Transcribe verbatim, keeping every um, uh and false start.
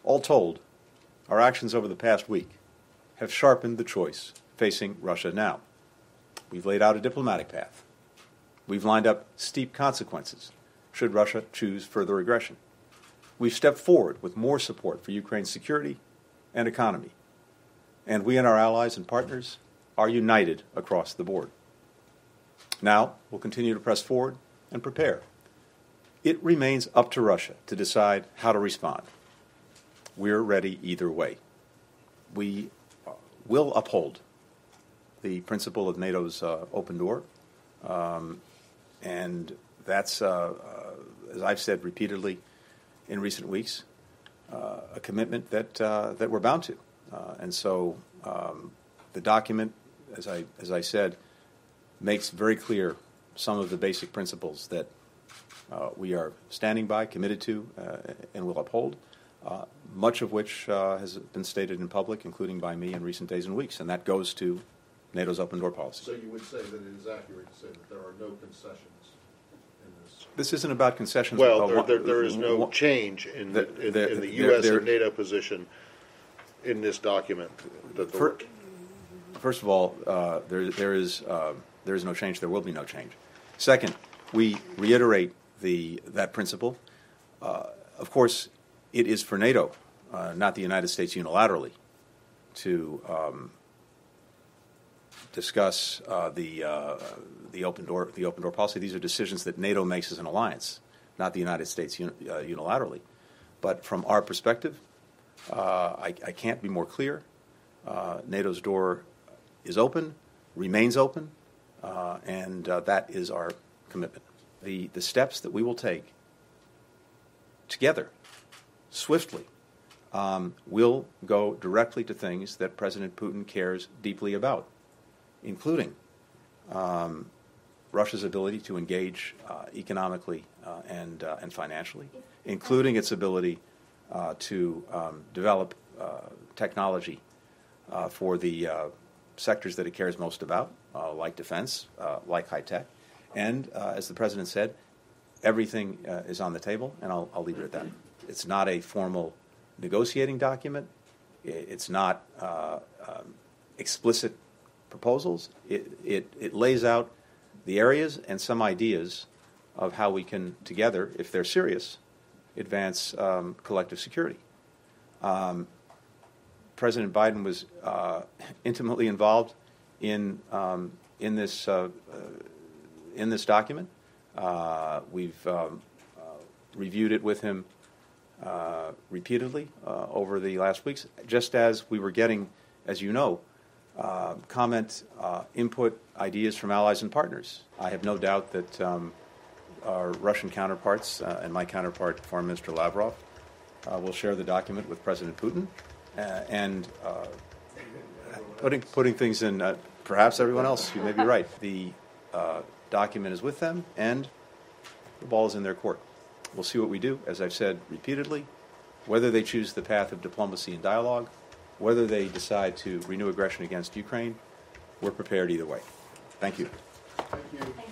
All told, our actions over the past week have sharpened the choice facing Russia now. We've laid out a diplomatic path. We've lined up steep consequences should Russia choose further aggression. We've stepped forward with more support for Ukraine's security and economy. And we and our allies and partners are united across the board. Now, we'll continue to press forward and prepare. It remains up to Russia to decide how to respond. We're ready either way. We will uphold the principle of NATO's uh, open door, um, and that's, uh, uh, as I've said repeatedly in recent weeks, uh, a commitment that uh, that we're bound to. Uh, and so um, the document, as I as I said, makes very clear some of the basic principles that uh, we are standing by, committed to, uh, and will uphold. Uh, much of which uh, has been stated in public, including by me in recent days and weeks, and that goes to NATO's open door policy. So you would say that it is accurate to say that there are no concessions in this? This isn't about concessions. Well, uh, there, one, there, there is no one, change in the, in, there, in the there, U S there, or NATO position in this document. That the for, first of all, uh, there, there is uh, there is no change. There will be no change. Second, we reiterate the that principle. Uh, of course, it is for NATO, uh, not the United States unilaterally, to um, discuss uh, the uh, the open door the open door policy. These are decisions that NATO makes as an alliance, not the United States uni- uh, unilaterally. But from our perspective, uh, I, I can't be more clear. Uh, NATO's door is open, remains open, uh, and uh, that is our commitment. The the steps that we will take together, swiftly, um, will go directly to things that President Putin cares deeply about, including um, Russia's ability to engage uh, economically uh, and uh, and financially, including its ability uh, to um, develop uh, technology uh, for the uh, sectors that it cares most about, uh, like defense, uh, like high tech, and uh, as the President said, everything uh, is on the table, and I'll, I'll leave it at that. It's not a formal negotiating document. It's not uh, um, explicit proposals. It, it, it lays out the areas and some ideas of how we can together, if they're serious, advance um, collective security. Um, President Biden was uh, intimately involved in um, in this uh, uh, in this document. Uh, we've um, uh, reviewed it with him uh, repeatedly uh, over the last weeks, just as we were getting, as you know, uh, comment, uh, input, ideas from allies and partners. I have no doubt that um, our Russian counterparts uh, and my counterpart, Foreign Minister Lavrov, uh, will share the document with President Putin uh, and uh, putting putting things in. Uh, perhaps everyone else, you may be right. The uh, document is with them, and the ball is in their court. We'll see what we do, as I've said repeatedly, whether they choose the path of diplomacy and dialogue, whether they decide to renew aggression against Ukraine, we're prepared either way. Thank you. Thank you.